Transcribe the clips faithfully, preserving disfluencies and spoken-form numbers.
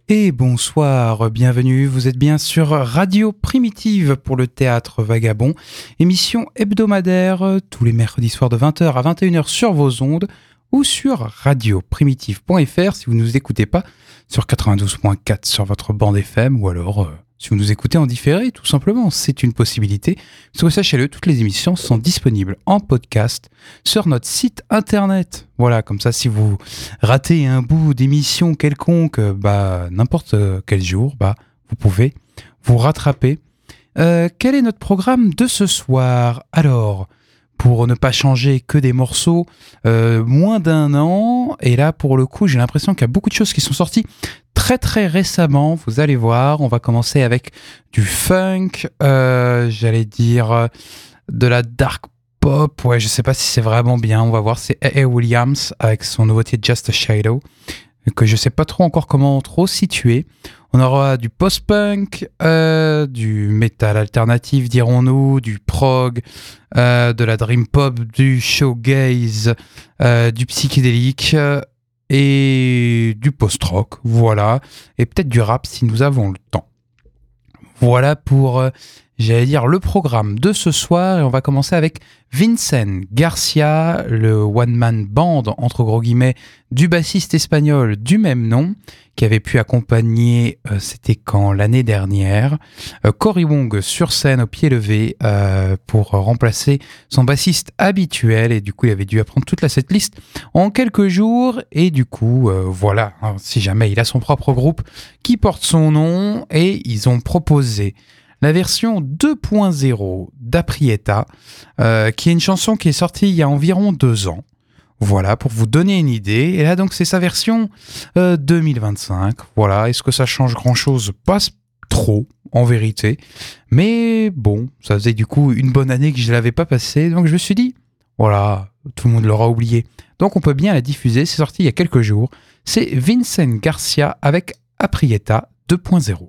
Et bonsoir, bienvenue, vous êtes bien sur Radio Primitive pour le Théâtre Vagabond, émission hebdomadaire tous les mercredis soirs de vingt heures à vingt et une heures sur vos ondes ou sur radio primitive point f r si vous ne nous écoutez pas sur quatre-vingt-douze point quatre sur votre bande F M ou alors euh, si vous nous écoutez en différé, tout simplement, c'est une possibilité. Parce que sachez-le, toutes les émissions sont disponibles en podcast sur notre site internet. Voilà, comme ça, si vous ratez un bout d'émission quelconque, bah, n'importe quel jour, bah, vous pouvez vous rattraper. Euh, quel est notre programme de ce soir ? Alors, pour ne pas changer que des morceaux, euh, moins d'un an, et là, pour le coup, j'ai l'impression qu'il y a beaucoup de choses qui sont sorties très très récemment, vous allez voir. On va commencer avec du funk, euh, j'allais dire euh, de la dark pop, ouais, je sais pas si c'est vraiment bien, on va voir. C'est A A Williams avec son nouveauté Just a Shadow, que je sais pas trop encore comment trop situer. On aura du post-punk, euh, du metal alternatif, dirons-nous, du prog, euh, de la dream pop, du shoegaze, euh, du psychédélique, euh, et du post-rock, voilà, et peut-être du rap si nous avons le temps. Voilà pour, euh, j'allais dire, le programme de ce soir, et on va commencer avec Vincent Garcia, le one-man band, entre gros guillemets, du bassiste espagnol du même nom, qui avait pu accompagner, euh, c'était quand l'année dernière, euh, Cory Wong sur scène au pied levé euh, pour remplacer son bassiste habituel, et du coup il avait dû apprendre toute la setlist en quelques jours, et du coup euh, voilà, hein, si jamais il a son propre groupe qui porte son nom, et ils ont proposé la version deux point zéro d'Aprieta, euh, qui est une chanson qui est sortie il y a environ deux ans. Voilà, pour vous donner une idée. Et là, donc, c'est sa version euh, deux mille vingt-cinq. Voilà, est-ce que ça change grand-chose ? Pas trop, en vérité. Mais bon, ça faisait du coup une bonne année que je ne l'avais pas passée. Donc, je me suis dit, voilà, tout le monde l'aura oublié. Donc, on peut bien la diffuser. C'est sorti il y a quelques jours. C'est Vincent Garcia avec Aprieta deux point zéro.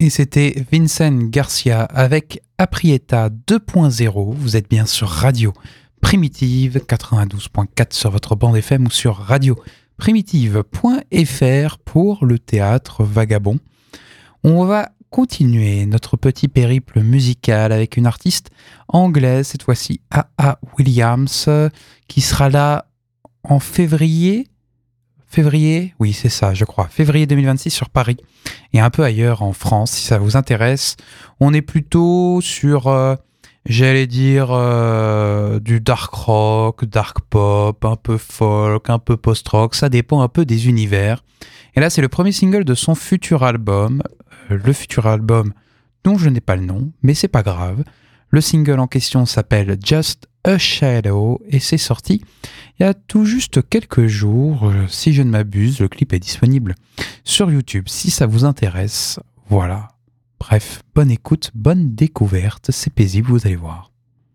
Et c'était Vincent Garcia avec Aprieta deux point zéro. Vous êtes bien sur Radio Primitive quatre-vingt-douze point quatre sur votre bande F M ou sur radio primitive point f r pour le théâtre Vagabond. On va continuer notre petit périple musical avec une artiste anglaise, cette fois-ci A A Williams, qui sera là en février. Février, oui c'est ça je crois, février deux mille vingt-six sur Paris et un peu ailleurs en France si ça vous intéresse. On est plutôt sur, euh, j'allais dire, euh, du dark rock, dark pop, un peu folk, un peu post-rock, ça dépend un peu des univers. Et là c'est le premier single de son futur album, euh, le futur album dont je n'ai pas le nom, mais c'est pas grave. Le single en question s'appelle Just a Shadow et c'est sorti il y a tout juste quelques jours. Si je ne m'abuse, le clip est disponible sur YouTube si ça vous intéresse. Voilà. Bref, bonne écoute, bonne découverte, c'est paisible, vous allez voir.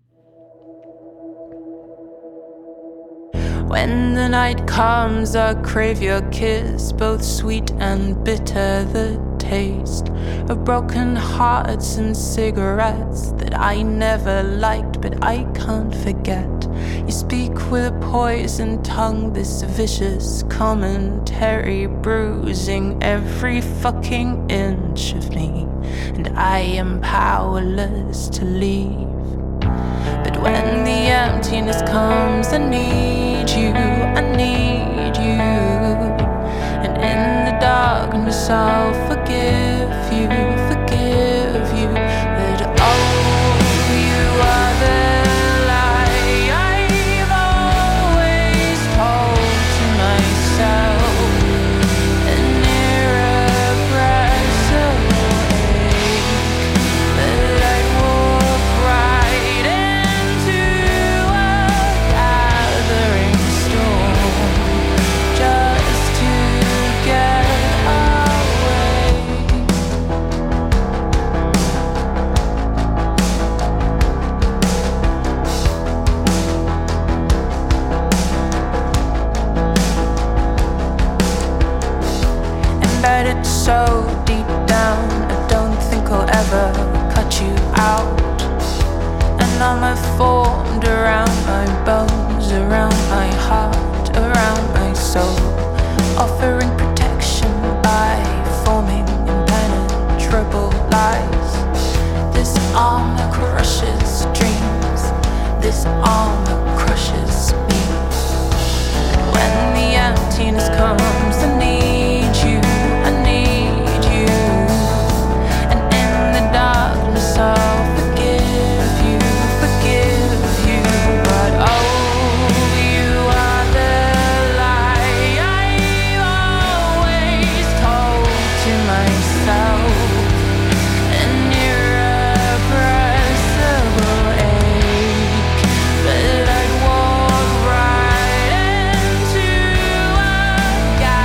When the night comes, I crave your kiss, both sweet and bitter, the taste of broken hearts and cigarettes that I never liked, but I can't forget. You speak with a poison tongue, this vicious commentary, bruising every fucking inch of me, and I am powerless to leave. But when the emptiness comes, I need you, I need you. And in the darkness I'll forgive you, forgive you. But oh, you are the lie I've always told to myself. An irrepressible ache that I walk right into a gathering storm just to get away. Embedded so deep down, I don't think I'll ever cut you out. And I'm formed around my bones, around my heart, around my soul, offering protection by forming impenetrable lies. This armor crushes dreams, this armor crushes me. And when the emptiness comes, I need you, I need you. And in the darkness I'll forgive you, forgive you. But oh, you are the lie I've always told to myself. An irrepressible ache that I'd walk right into a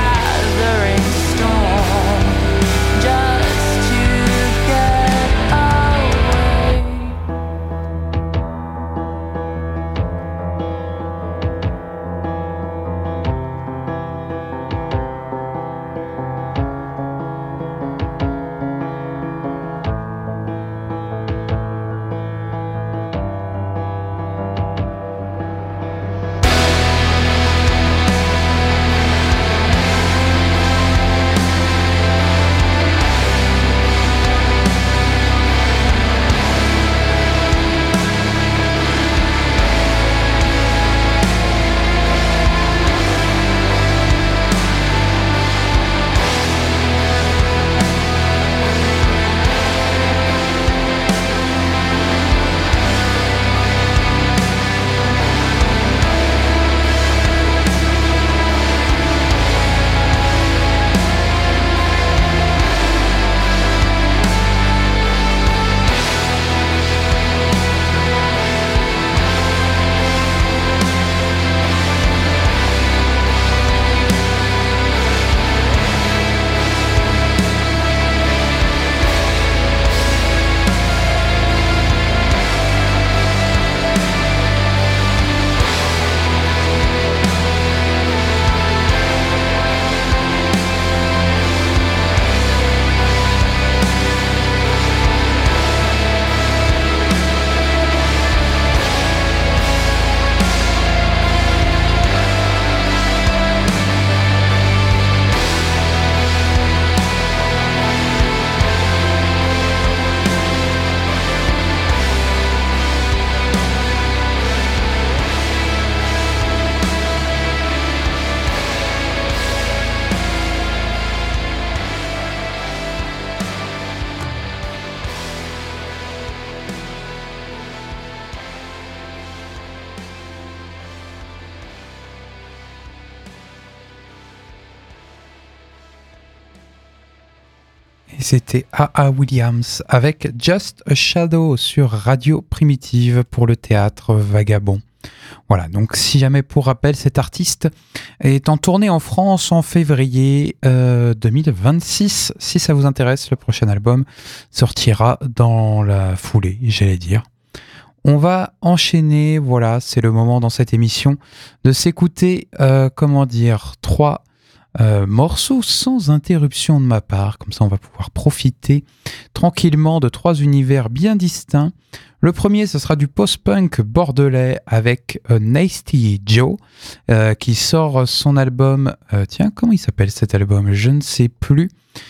Et c'était A A Williams avec Just a Shadow sur Radio Primitive pour le théâtre Vagabond. Voilà, donc si jamais pour rappel, cet artiste est en tournée en France en février euh, deux mille vingt-six. Si ça vous intéresse, le prochain album sortira dans la foulée, j'allais dire. On va enchaîner, voilà, c'est le moment dans cette émission de s'écouter, euh, comment dire, trois euh, morceaux sans interruption de ma part. Comme ça, on va pouvoir profiter tranquillement de trois univers bien distincts. Le premier, ce sera du post-punk bordelais avec euh, Nasty Joe, euh, qui sort son album... Euh, tiens, comment il s'appelle cet album ? Je ne sais plus.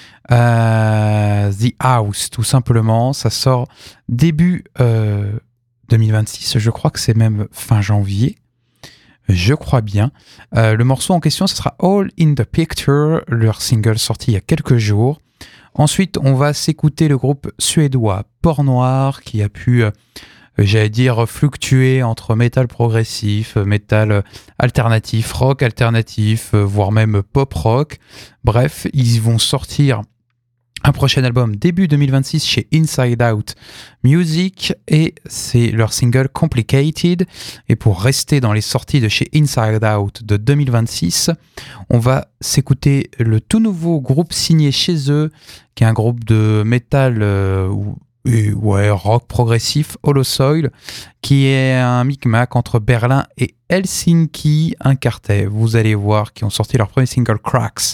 Euh, The House, tout simplement. Ça sort début euh, deux mille vingt-six. Je crois que c'est même fin janvier. Je crois bien. Euh, le morceau en question, ce sera All in the Picture, leur single sorti il y a quelques jours. Ensuite, on va s'écouter le groupe suédois Port Noir qui a pu, euh, j'allais dire, fluctuer entre métal progressif, métal alternatif, rock alternatif, euh, voire même pop rock. Bref, ils vont sortir un prochain album début deux mille vingt-six chez Inside Out Music et c'est leur single Complicated. Et pour rester dans les sorties de chez Inside Out de deux mille vingt-six, on va s'écouter le tout nouveau groupe signé chez eux, qui est un groupe de métal euh, ou ouais, rock progressif, Holosoil, qui est un micmac entre Berlin et Helsinki, un quartet. Vous allez voir, qui ont sorti leur premier single Cracks.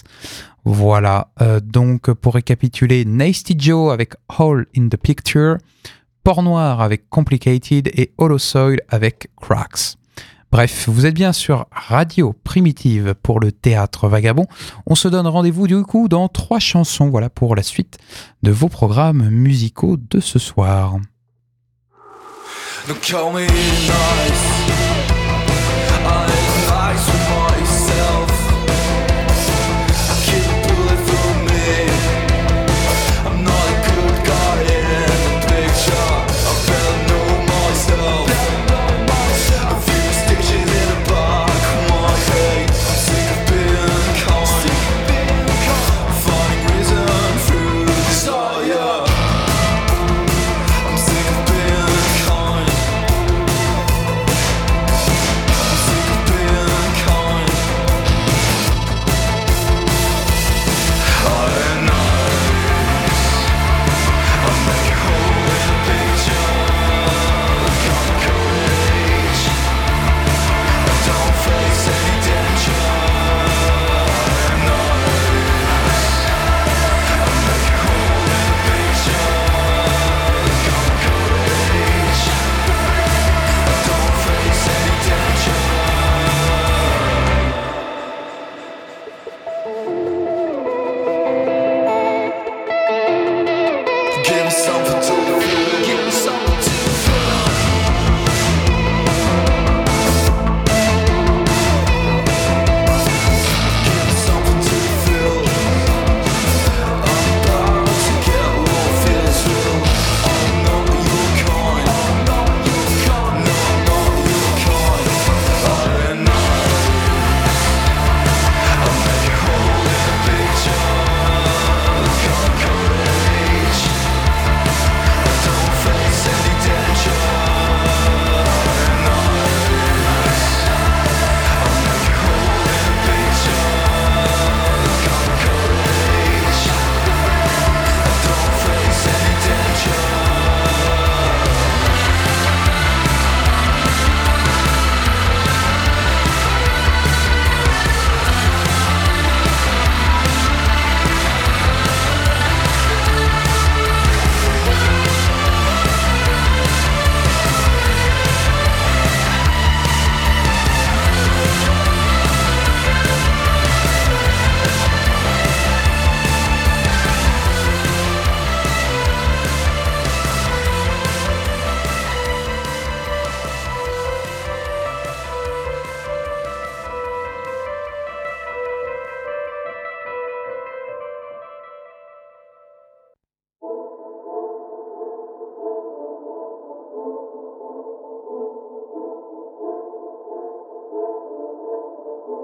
Voilà, euh, donc pour récapituler, Nasty Joe avec All in the Picture, Port Noir avec Complicated et Holosoil avec Cracks. Bref, vous êtes bien sur Radio Primitive pour le théâtre Vagabond. On se donne rendez-vous du coup dans trois chansons, voilà pour la suite de vos programmes musicaux de ce soir.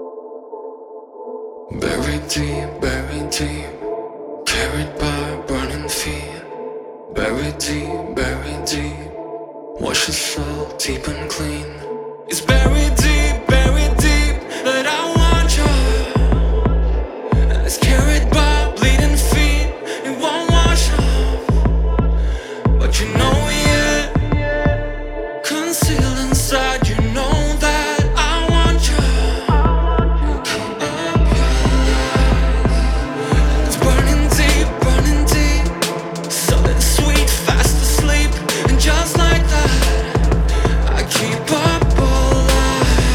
Buried deep, buried deep, carried by burning feet. Buried deep, buried deep. Wash your soul deep and clean. It's buried deep, buried deep that I want you. And it's carried by bleeding feet. It won't wash off. But you know it, concealed inside. You know that I want you. It's burning deep, burning deep. Solid, sweet, fast asleep. And just like that, I keep up all night.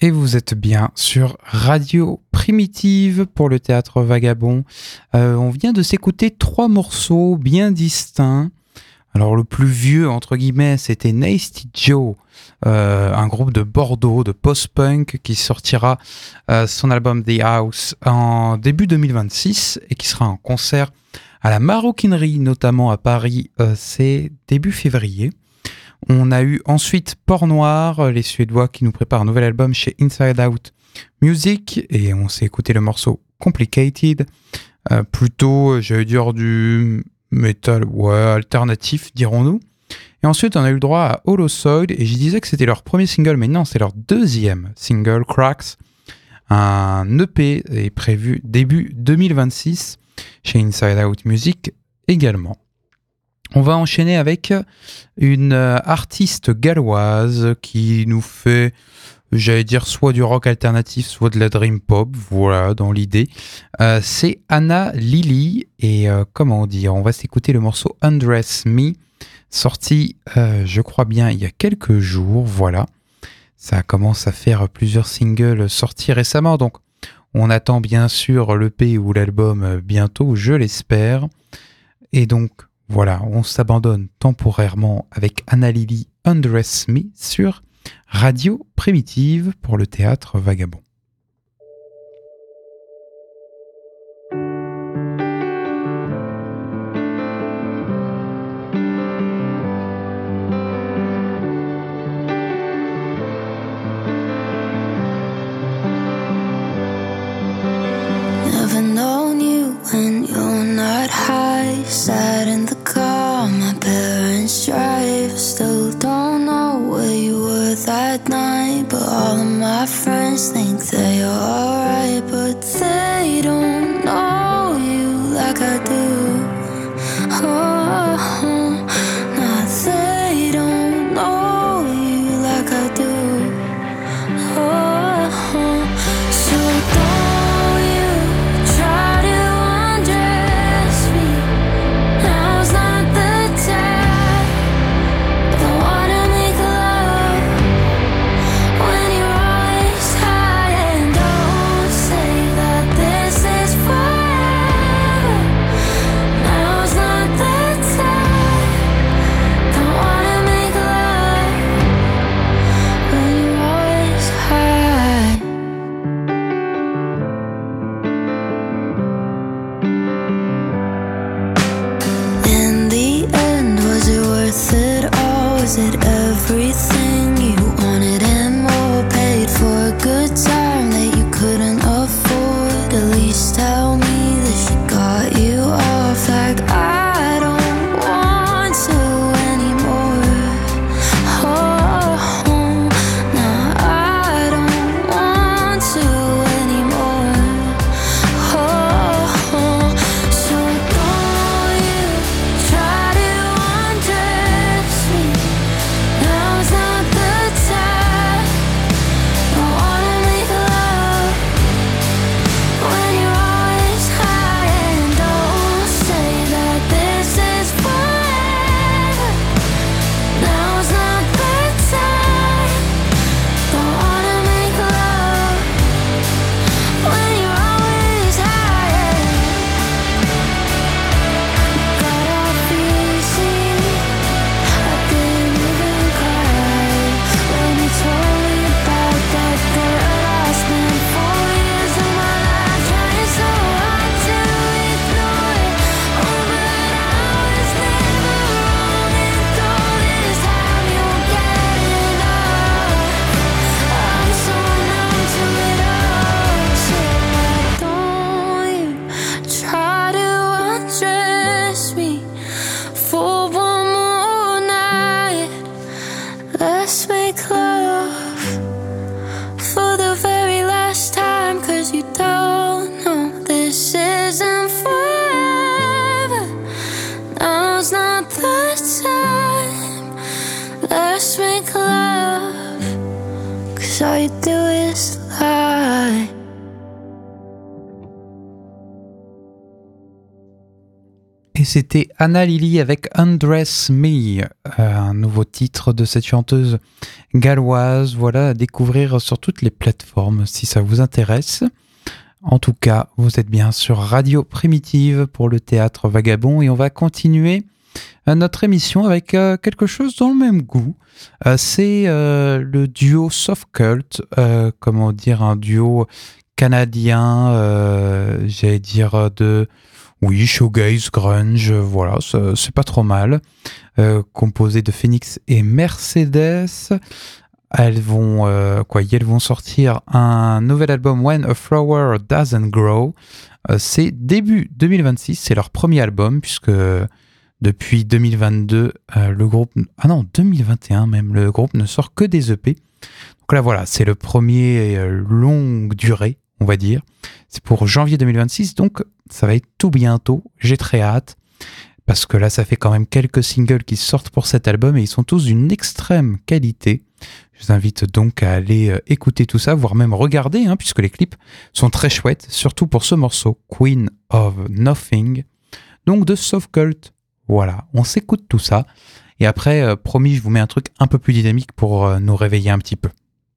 et vous êtes bien sur Radio Primitive pour le Théâtre Vagabond. Euh, on vient de s'écouter trois morceaux bien distincts. Alors le plus vieux, entre guillemets, c'était Nasty Joe, euh, un groupe de Bordeaux, de post-punk, qui sortira euh, son album The House en début deux mille vingt-six et qui sera en concert à la Maroquinerie, notamment à Paris, euh, c'est début février. On a eu ensuite Port Noir, les Suédois qui nous préparent un nouvel album chez Inside Out Music, et on s'est écouté le morceau Complicated, euh, plutôt, j'allais dire, du metal, ouais, alternatif, dirons-nous. Et ensuite, on a eu le droit à Holozoid, et je disais que c'était leur premier single, mais non, c'est leur deuxième single, Cracks. Un E P est prévu début deux mille vingt-six chez Inside Out Music également. On va enchaîner avec une artiste galloise qui nous fait, j'allais dire, soit du rock alternatif, soit de la dream pop, voilà, dans l'idée. Euh, c'est Anna Lily, et euh, comment dire, on va s'écouter le morceau Undress Me, sorti, euh, je crois bien, il y a quelques jours, voilà. Ça commence à faire plusieurs singles sortis récemment, donc on attend bien sûr l'E P ou l'album bientôt, je l'espère. Et donc, voilà, on s'abandonne temporairement avec Anna Lily Undress Me sur Radio Primitive pour le Théâtre Vagabond. Never known you when you're not high. Sat in the car, my parents drive. Still don't know where you were that night, but all of my friends think that you're alright. But they don't know you like I do. Oh, nah, they don't know you like I do. Oh, so don't you try to undress me. Now's not the time. I don't wanna make love when you're always high and Et c'était Anna Lily avec Undress Me, euh, un nouveau titre de cette chanteuse galloise. Voilà, à découvrir sur toutes les plateformes si ça vous intéresse. En tout cas, vous êtes bien sur Radio Primitive pour le Théâtre Vagabond et on va continuer notre émission avec euh, quelque chose dans le même goût. Euh, c'est euh, le duo Soft Cult, euh, comment dire, un duo canadien, euh, j'allais dire de... Oui, shoegaze, grunge, voilà, c'est, c'est pas trop mal. Euh, composé de Phoenix et Mercedes. Elles vont, euh, quoi, elles vont sortir un nouvel album When a Flower Doesn't Grow. Euh, c'est début deux mille vingt-six, c'est leur premier album, puisque depuis deux mille vingt-deux, euh, le groupe... Ah non, deux mille vingt et un même, le groupe ne sort que des E P. Donc là, voilà, c'est le premier euh, longue durée, on va dire. C'est pour janvier deux mille vingt-six, donc ça va être tout bientôt. J'ai très hâte, parce que là, ça fait quand même quelques singles qui sortent pour cet album et ils sont tous d'une extrême qualité. Je vous invite donc à aller euh, écouter tout ça, voire même regarder, hein, puisque les clips sont très chouettes, surtout pour ce morceau, Queen of Nothing, donc de Soft Cult. Voilà, on s'écoute tout ça. Et après, euh, promis, je vous mets un truc un peu plus dynamique pour euh, nous réveiller un petit peu.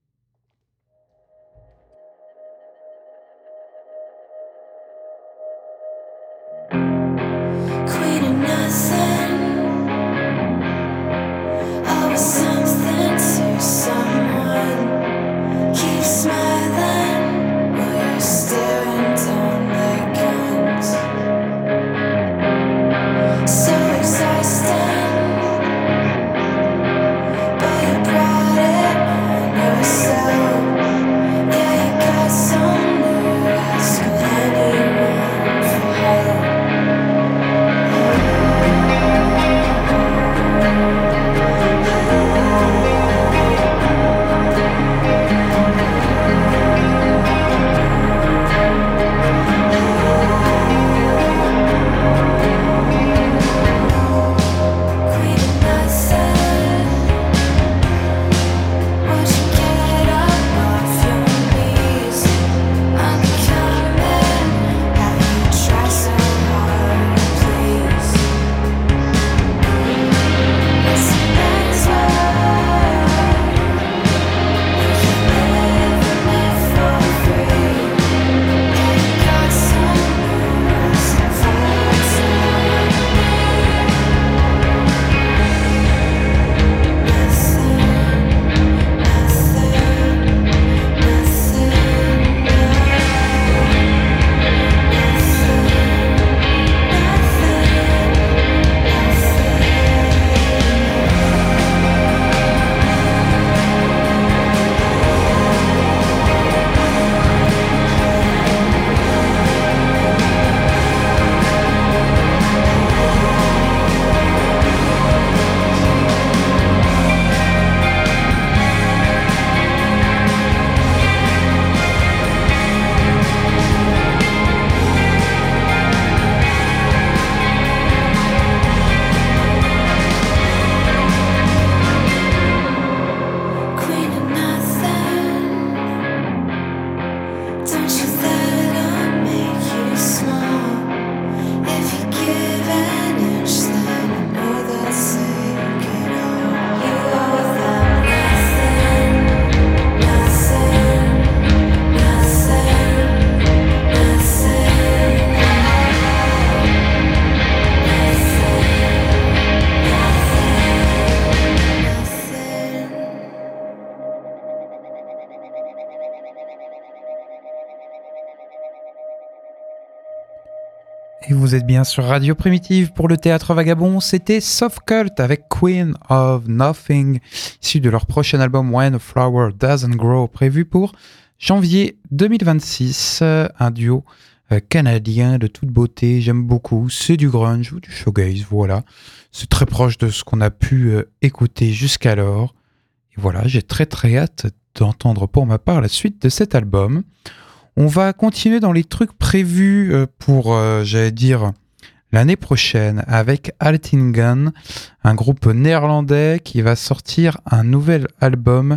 Et vous êtes bien sur Radio Primitive pour le Théâtre Vagabond. C'était Soft Cult avec Queen of Nothing, issu de leur prochain album When a Flower Doesn't Grow, prévu pour janvier deux mille vingt-six. Un duo canadien de toute beauté, j'aime beaucoup. C'est du grunge ou du shoegaze, voilà. C'est très proche de ce qu'on a pu écouter jusqu'alors. Et voilà, j'ai très très hâte d'entendre pour ma part la suite de cet album. On va continuer dans les trucs prévus pour, euh, j'allais dire, l'année prochaine avec Altingen, un groupe néerlandais qui va sortir un nouvel album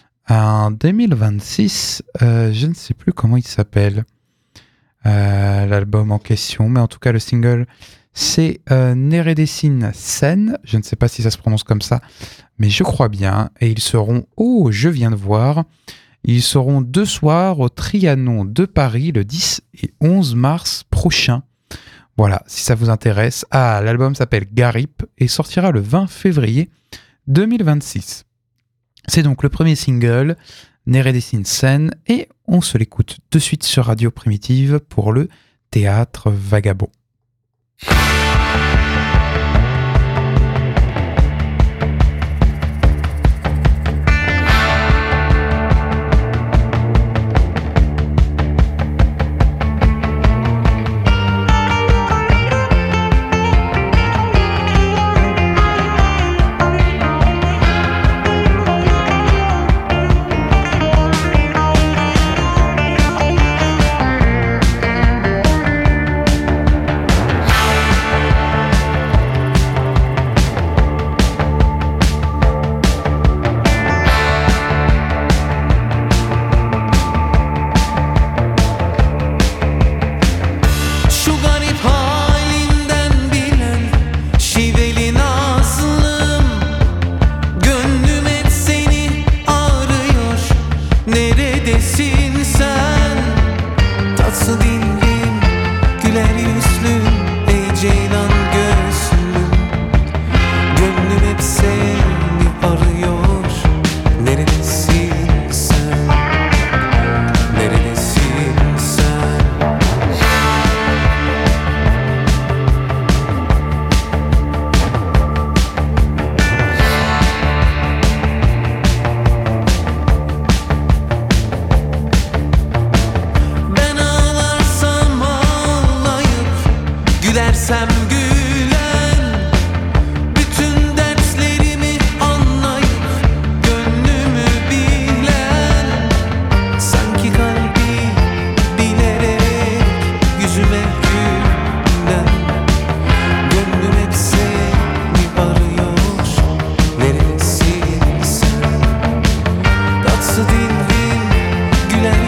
en deux mille vingt-six. Euh, je ne sais plus comment il s'appelle, euh, l'album en question, mais en tout cas le single c'est euh, Neredesin Sen, je ne sais pas si ça se prononce comme ça, mais je crois bien, et ils seront, oh, je viens de voir, ils seront deux soirs au Trianon de Paris le dix et onze mars prochain. Voilà, si ça vous intéresse. Ah, l'album s'appelle Garip et sortira le vingt février deux mille vingt-six. C'est donc le premier single, Neredesin Sen, et on se l'écoute de suite sur Radio Primitive pour le Théâtre Vagabond.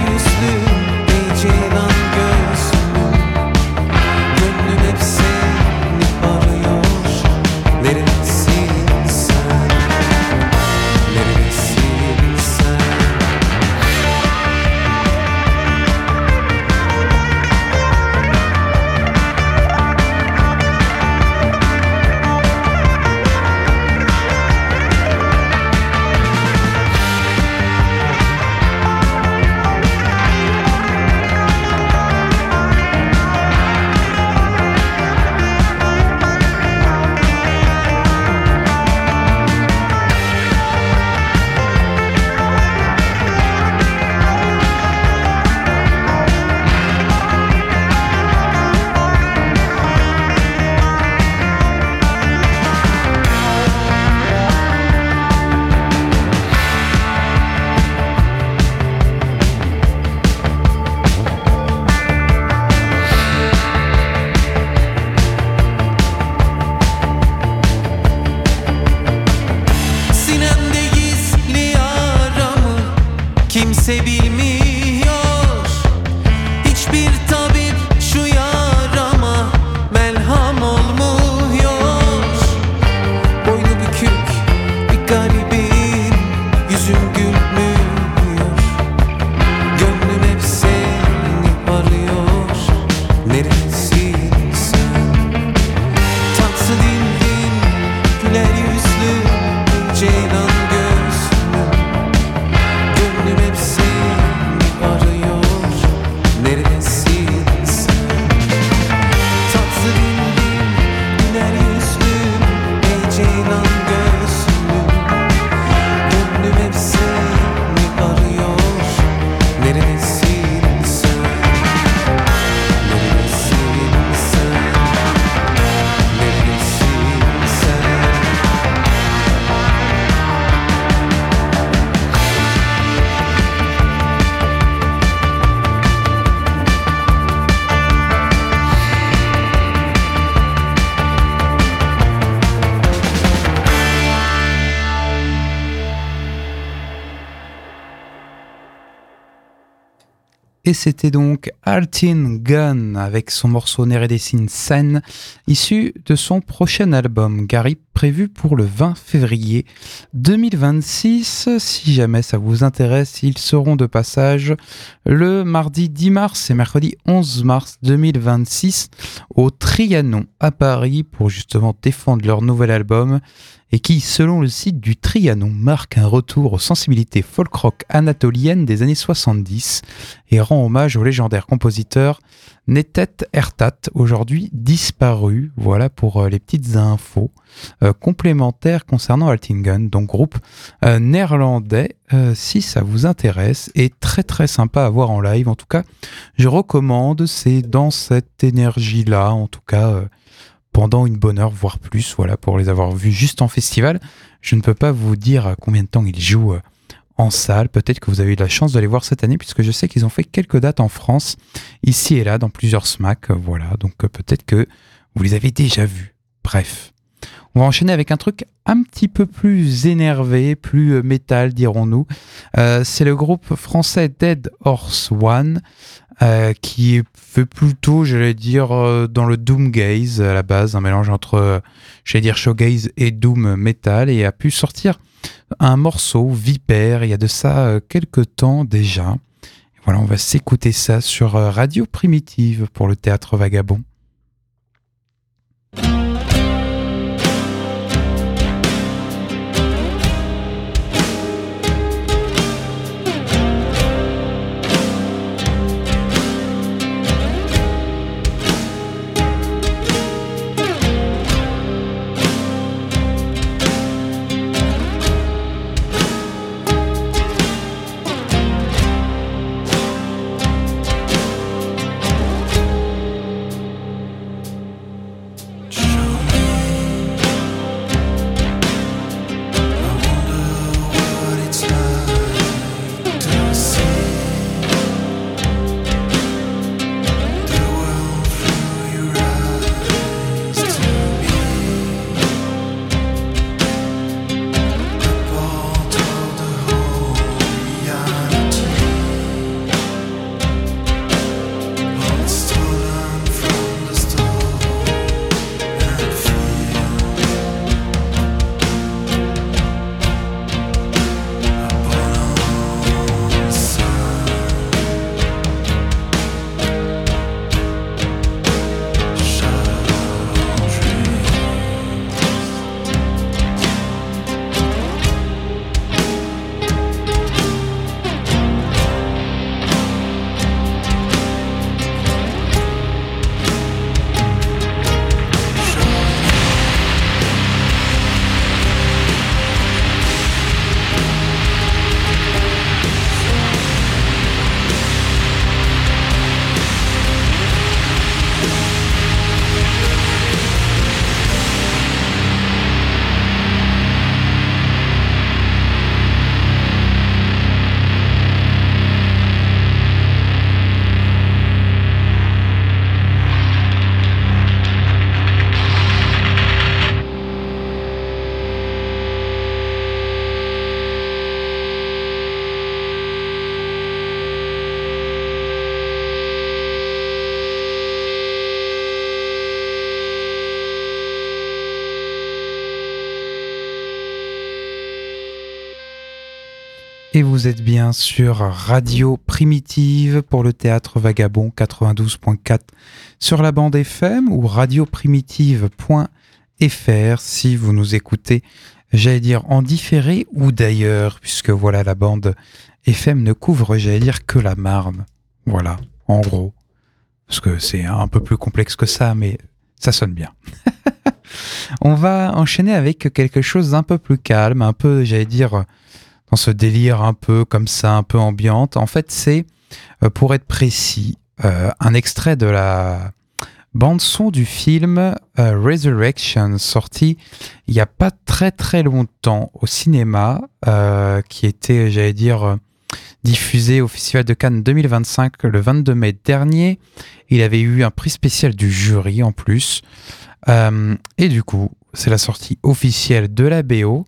Gönlüm hep sen Et c'était donc Altin Gun avec son morceau Neredesin Sen, issu de son prochain album Gary, prévu pour le vingt février deux mille vingt-six. Si jamais ça vous intéresse, ils seront de passage le mardi dix mars et mercredi onze mars deux mille vingt-six au Trianon à Paris pour justement défendre leur nouvel album, et qui, selon le site du Trianon, marque un retour aux sensibilités folk-rock anatoliennes des années soixante-dix et rend hommage au légendaire compositeur Netet Ertat, aujourd'hui disparu. Voilà pour euh, les petites infos euh, complémentaires concernant Altin Gun, donc groupe euh, néerlandais, euh, si ça vous intéresse, et très très sympa à voir en live. En tout cas, je recommande, c'est dans cette énergie-là, en tout cas... Euh, pendant une bonne heure, voire plus, voilà, pour les avoir vus juste en festival. Je ne peux pas vous dire combien de temps ils jouent en salle. Peut-être que vous avez eu la chance de les voir cette année, puisque je sais qu'ils ont fait quelques dates en France, ici et là, dans plusieurs SMAC. Voilà, donc peut-être que vous les avez déjà vus. Bref. On va enchaîner avec un truc un petit peu plus énervé, plus métal, dirons-nous. Euh, c'est le groupe français Dead Horse One, Euh, qui fait plutôt, j'allais dire, euh, dans le doom gaze à la base, un mélange entre, euh, j'allais dire, shoegaze et doom metal, et a pu sortir un morceau, Vipère, il y a de ça euh, quelques temps déjà. Et voilà, on va s'écouter ça sur euh, Radio Primitive pour le Théâtre Vagabond. Et vous êtes bien sur Radio Primitive pour le Théâtre Vagabond quatre-vingt-douze point quatre sur la bande F M ou radioprimitive point F R si vous nous écoutez, j'allais dire en différé ou d'ailleurs, puisque voilà, la bande F M ne couvre, j'allais dire, que la Marne. Voilà, en gros. Parce que c'est un peu plus complexe que ça, mais ça sonne bien. On va enchaîner avec quelque chose d'un peu plus calme, un peu, j'allais dire... dans ce délire un peu comme ça, un peu ambiante. En fait, c'est, euh, pour être précis, euh, un extrait de la bande-son du film euh, Resurrection, sorti il n'y a pas très très longtemps au cinéma, euh, qui était, j'allais dire, euh, diffusé au Festival de Cannes deux mille vingt-cinq le vingt-deux mai dernier. Il avait eu un prix spécial du jury en plus. Euh, et du coup, c'est la sortie officielle de la B O.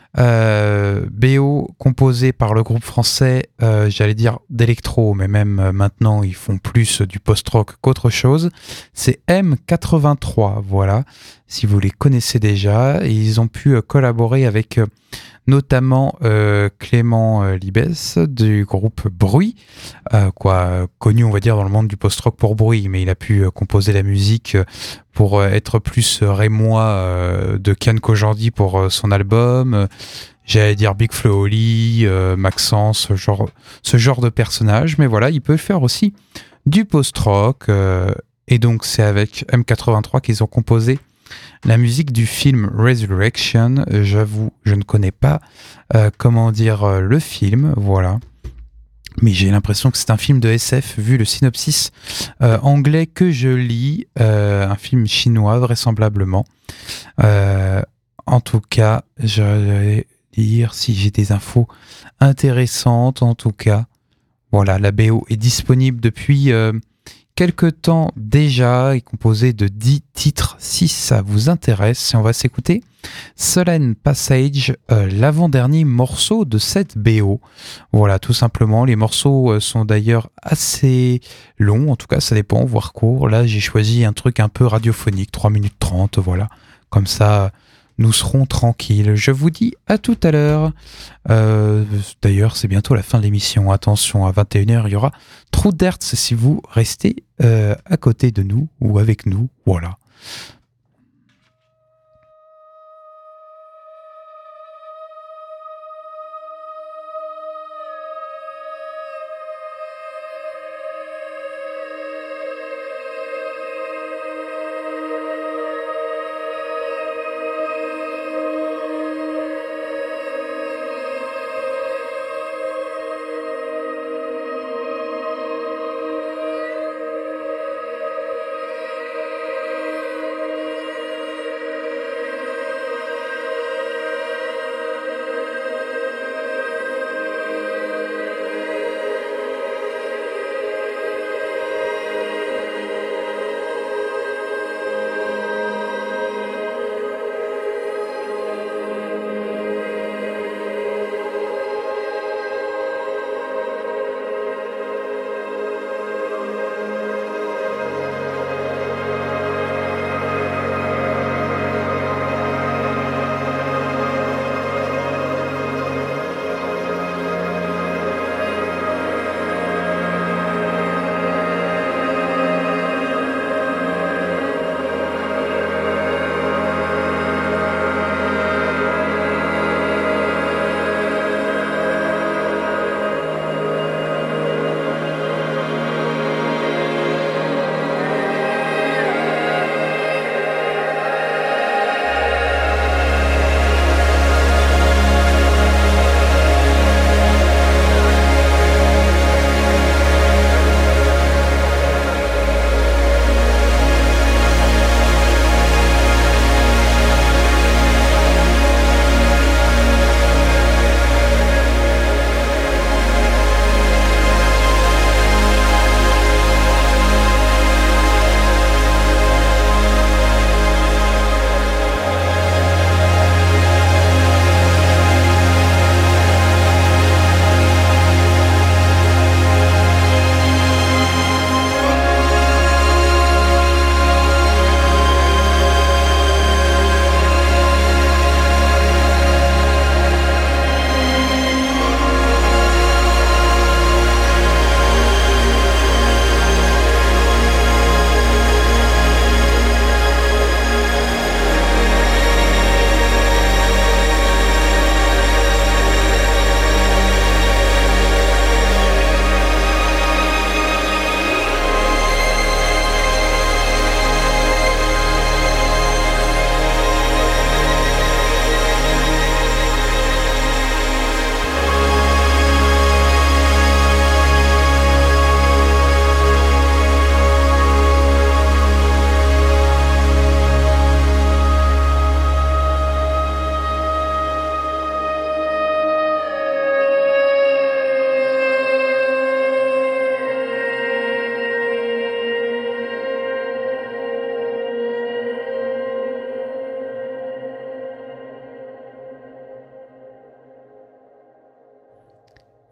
Euh, B O composé par le groupe français, euh, j'allais dire d'électro, mais même euh, maintenant ils font plus du post-rock qu'autre chose. C'est M quatre-vingt-trois, voilà, si vous les connaissez déjà. Et ils ont pu euh, collaborer avec euh, notamment euh, Clément euh, Libès du groupe Bruit, euh, quoi, connu on va dire dans le monde du post-rock pour Bruit, mais il a pu euh, composer la musique euh, pour euh, être plus euh, rémois euh, de Kian Kojandi pour euh, son album. Euh, j'allais dire Big Flo Oli, euh, Maxence, ce genre, ce genre de personnage, mais voilà, il peut faire aussi du post-rock, euh, et donc c'est avec M quatre-vingt-trois qu'ils ont composé la musique du film Resurrection. J'avoue, je ne connais pas euh, comment dire euh, le film, voilà. Mais j'ai l'impression que c'est un film de S F, vu le synopsis euh, anglais que je lis. Euh, un film chinois, vraisemblablement. Euh, en tout cas, je vais lire si j'ai des infos intéressantes. En tout cas, voilà, la B O est disponible depuis euh, quelque temps déjà, est composée de dix titres, si ça vous intéresse. Et on va s'écouter Solemn Passage, euh, l'avant-dernier morceau de cette B O. Voilà, tout simplement. Les morceaux euh, sont d'ailleurs assez longs, en tout cas ça dépend, voire courts. Là j'ai choisi un truc un peu radiophonique, trois minutes trente, voilà. Comme ça, nous serons tranquilles. Je vous dis à tout à l'heure. Euh, d'ailleurs, c'est bientôt la fin de l'émission. Attention, à vingt et une heures, il y aura Trou d'Hertz si vous restez euh, à côté de nous ou avec nous. Voilà.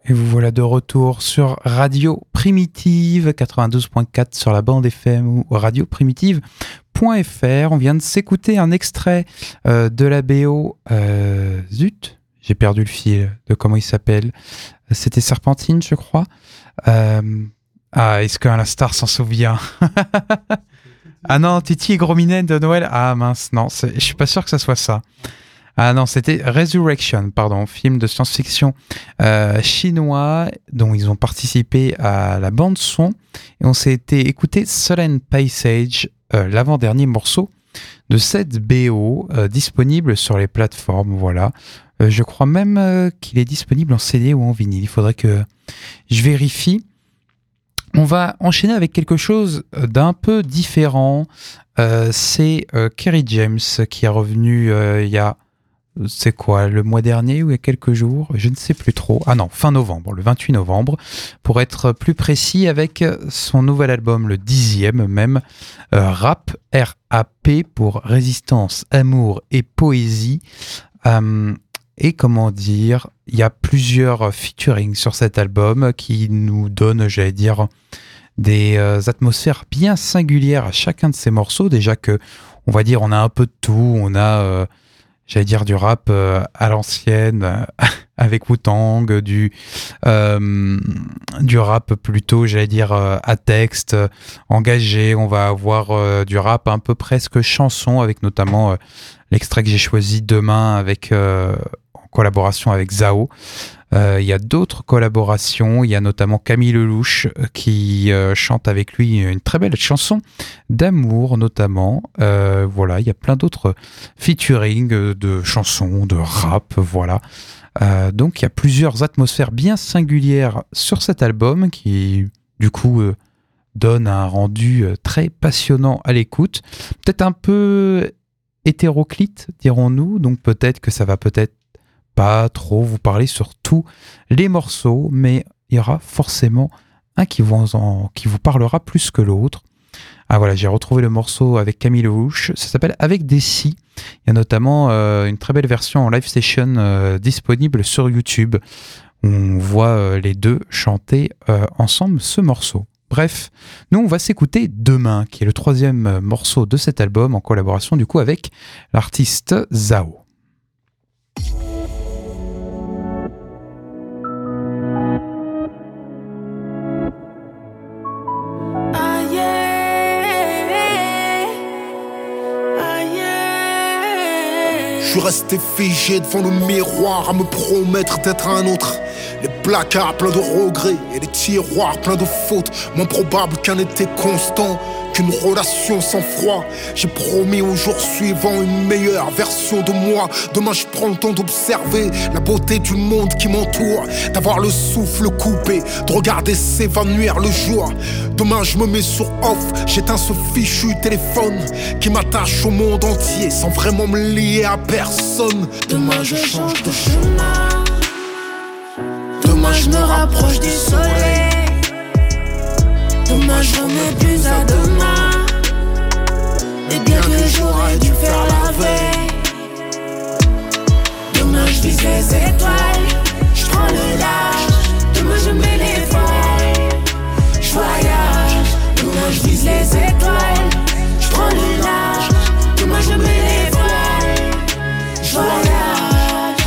Et vous voilà de retour sur Radio Primitive, quatre-vingt-douze point quatre sur la bande F M ou radio primitive point f r. On vient de s'écouter un extrait euh, de la B O. Euh, zut, j'ai perdu le fil de comment il s'appelle. C'était Serpentine, je crois. Euh, ah, est-ce qu'un Star s'en souvient? Ah non, Titi et Gros Minet de Noël. Ah mince, non, je suis pas sûr que ça soit ça. Ah non, c'était Resurrection, pardon, film de science-fiction euh, chinois dont ils ont participé à la bande-son. Et on s'est été écouté Solemn Passage, euh, l'avant-dernier morceau de cette B O euh, disponible sur les plateformes. Voilà. Euh, je crois même euh, qu'il est disponible en C D ou en vinyle. Il faudrait que je vérifie. On va enchaîner avec quelque chose d'un peu différent. Euh, c'est euh, Kerry James qui est revenu euh, il y a... C'est quoi, le mois dernier ou il y a quelques jours? Je ne sais plus trop. Ah non, fin novembre, le vingt-huit novembre, pour être plus précis, avec son nouvel album, le dixième même, euh, Rap, R A P, pour Résistance, Amour et Poésie. Euh, et comment dire, il y a plusieurs featuring sur cet album qui nous donnent, j'allais dire, des euh, atmosphères bien singulières à chacun de ces morceaux. Déjà que, on va dire, on a un peu de tout, on a... Euh, J'allais dire du rap euh, à l'ancienne, euh, avec Wu-Tang, du, euh, du rap plutôt, j'allais dire, euh, à texte, euh, engagé. On va avoir euh, du rap un peu presque chanson, avec notamment euh, l'extrait que j'ai choisi demain, avec, euh, en collaboration avec Zao. Il euh, y a d'autres collaborations, il y a notamment Camille Lelouch qui euh, chante avec lui une très belle chanson d'amour notamment. Euh, voilà, il y a plein d'autres featuring de chansons, de rap, voilà. Euh, donc il y a plusieurs atmosphères bien singulières sur cet album qui du coup euh, donne un rendu très passionnant à l'écoute. Peut-être un peu hétéroclite, dirons-nous, donc peut-être que ça va peut-être pas trop vous parler sur tous les morceaux, mais il y aura forcément un qui vous, en, qui vous parlera plus que l'autre. Ah voilà, j'ai retrouvé le morceau avec Camille Lelouch, ça s'appelle Avec des si. Il y a notamment euh, une très belle version en live session euh, disponible sur YouTube, où on voit euh, les deux chanter euh, ensemble ce morceau. Bref, nous on va s'écouter Demain, qui est le troisième morceau de cet album, en collaboration du coup avec l'artiste Zao. Je suis resté figé devant le miroir à me promettre d'être un autre. Les placards pleins de regrets et les tiroirs pleins de fautes. Moins probable qu'un été constant, qu'une relation sans froid. J'ai promis au jour suivant une meilleure version de moi. Demain je prends le temps d'observer la beauté du monde qui m'entoure, d'avoir le souffle coupé, de regarder s'évanouir le jour. Demain je me mets sur off, j'éteins ce fichu téléphone qui m'attache au monde entier sans vraiment me lier à personne. Demain je change de chemin, demain je me rapproche du soleil. Demain j'en ai plus à demain, et bien que j'aurais dû faire la veille. Demain je vise les étoiles, je prends le large. Demain je mets les voiles, je voyage. Demain je vise les étoiles, je prends le large. Demain je mets les voiles, je voyage.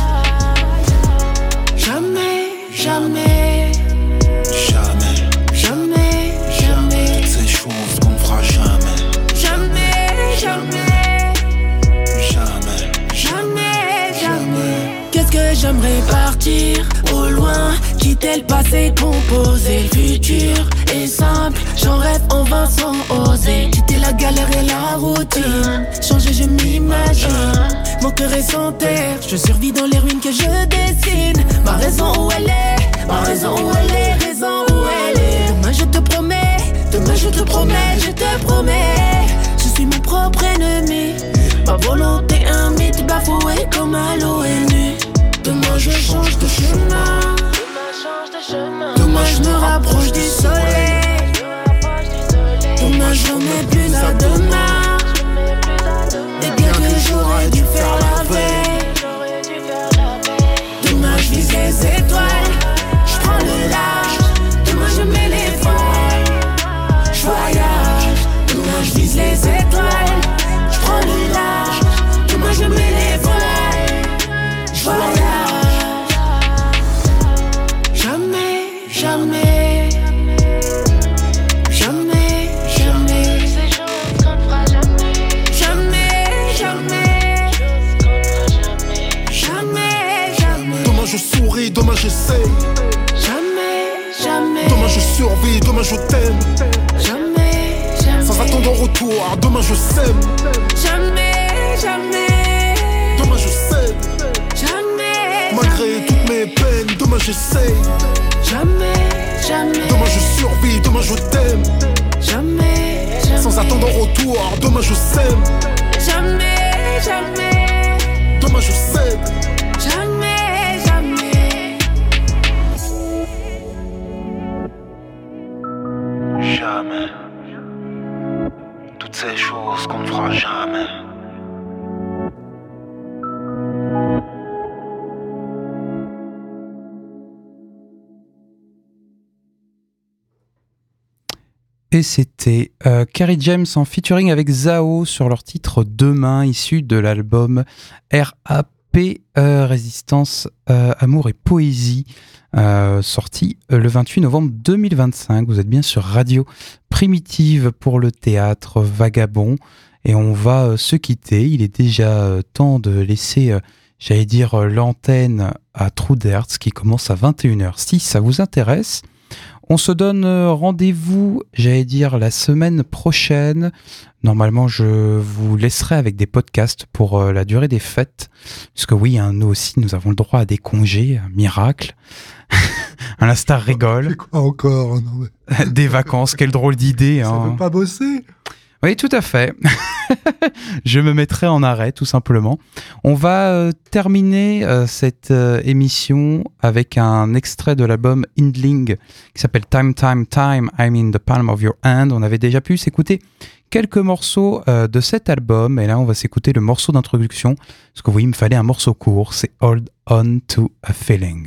Jamais, jamais, jamais, jamais, jamais. Toutes ces choses qu'on fera jamais. Jamais, jamais, jamais, jamais, jamais. Qu'est-ce que j'aimerais partir au loin, quitter le passé, composer le futur est simple, j'en rêve en vain sans oser. Quitter la galère et la routine, changer je m'imagine. Mon cœur est sans terre, je survis dans les ruines que je dessine. Ma raison où elle est, ma raison où elle est, raison où elle est. Demain je te promets, demain je te promets, je te promets. Je suis mon propre ennemi, ma volonté un mythe bafoué comme à l'ONU. Demain je change de chemin, demain je me rapproche du soleil. Demain j'en ai plus à demain, et bien que j'aurais dû faire la veille. Demain je vise les étoiles, je prends demain je t'aime. Jamais, jamais. Sans attendre en retour, demain je sème. Jamais, jamais. Demain je cède. Jamais, Malgré jamais. toutes mes peines, demain j'essaye. Jamais, jamais. Demain je survis, demain je t'aime. Jamais, jamais. Sans attendre en retour, demain je sème. Jamais, jamais. Demain je cède. Jamais, jamais. Jamais. Toutes ces choses qu'on ne fera jamais. Et c'était euh, Kerry James en featuring avec Zao sur leur titre Demain, issu de l'album R A P, euh, Résistance, euh, Amour et Poésie, euh, sorti euh, le vingt-huit novembre deux mille vingt-cinq. Vous êtes bien sur Radio Primitive pour le théâtre Vagabond. Et on va euh, se quitter. Il est déjà euh, temps de laisser, euh, j'allais dire, euh, l'antenne à Trou d'Hertz qui commence à vingt et une heures. Si ça vous intéresse, on se donne rendez-vous, j'allais dire, la semaine prochaine. Normalement, je vous laisserai avec des podcasts pour euh, la durée des fêtes. Parce que oui, hein, nous aussi, nous avons le droit à des congés, un miracle. Un Instar rigole. C'est quoi encore? Non, mais... Des vacances, quelle drôle d'idée. Ça hein. veut pas bosser? Oui, tout à fait. Je me mettrai en arrêt, tout simplement. On va euh, terminer euh, cette euh, émission avec un extrait de l'album Indling qui s'appelle Time, Time, Time, I'm in the palm of your hand. On avait déjà pu s'écouter quelques morceaux euh, de cet album. Et là, on va s'écouter le morceau d'introduction. Parce que vous voyez, il me fallait un morceau court. C'est Hold On to a Feeling.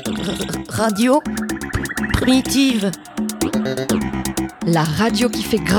Radio Primitive. La radio qui fait grave.